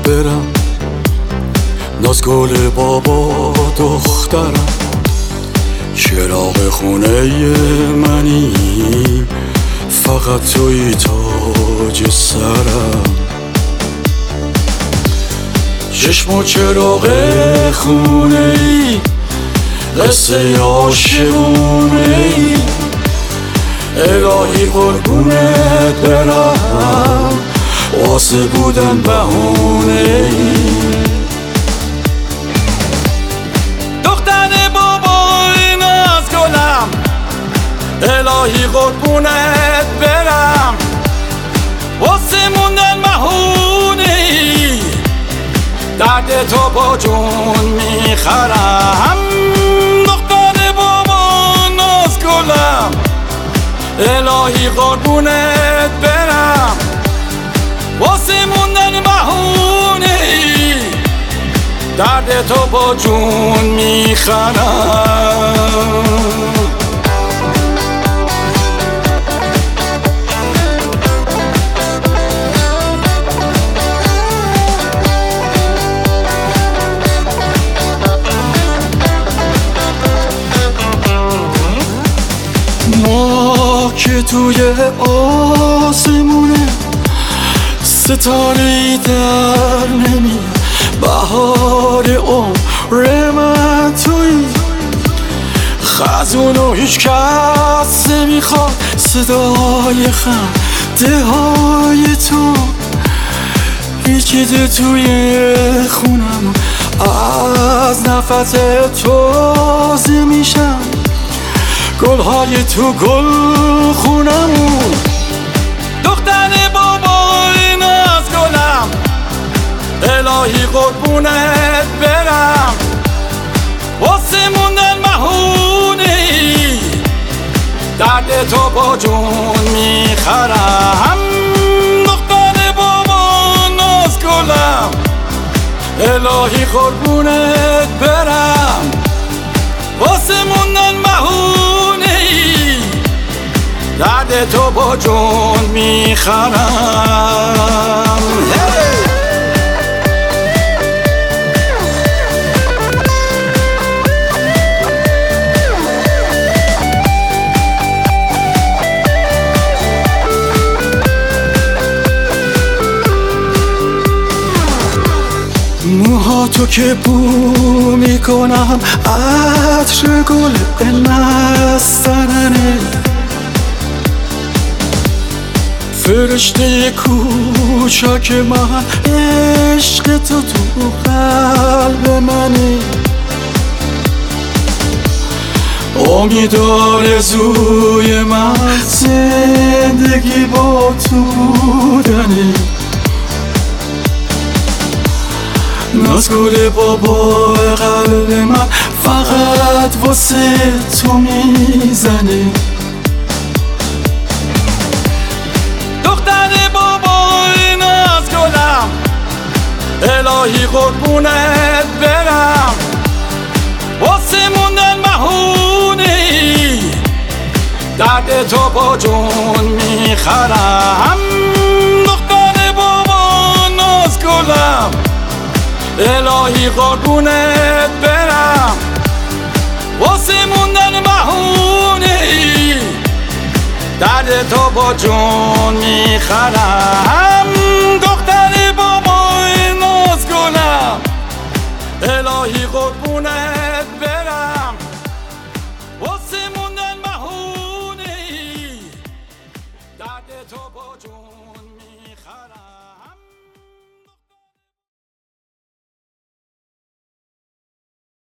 برم، نازگل بابا دخترم، چراغ خونه منی، فقط توی تاج سرم. چشم و چراغ خونه ای، قصه عاشقونه ای، الهی قربونت برم، واسه بودن بهونه ای. دختر بابای نازگلم، الهی قربونت برم، واسه موندن بهونه ای، درد تو با جون میخرم. دختر بابای نازگلم، الهی قربونت برم، واسه موندن بهونه ای، درد تو با جون میخرم. ما که توی آسمونه، ستاره‌ای در نمیاد، بهار عمر من توی خزون و هیچ کس نمیخواد صدای خنده های تو. یکی ده توی خونم، از نفس تازه میشم، گلهای تو گل خونمون. دختر بابای نازگلم، الهی قربونت برم، واسه موندن بهونه ای، درد تو با جون میخرم. دختر بابای نازگلم، الهی قربونت برم، واسه موندن بهونه ای، درد تو با جون میخرم. موهاتو که بو میکنم، عطر گل نستننه، فرشته کوچک من، عشق تو تو قلب منه، امید آرزوی من، زندگی با تو بودنه. نازگل بابا قلب من، فقط واسه تو میزنه. دختر بابای نازگلم، الهی قربونت برم، واسه موندن بهونه ای، درد تو با جون میخرم. دختر بابای نازگلم، الهی قربونت برم، واسه موندن بهونه ای، درد تو با جون میخرم.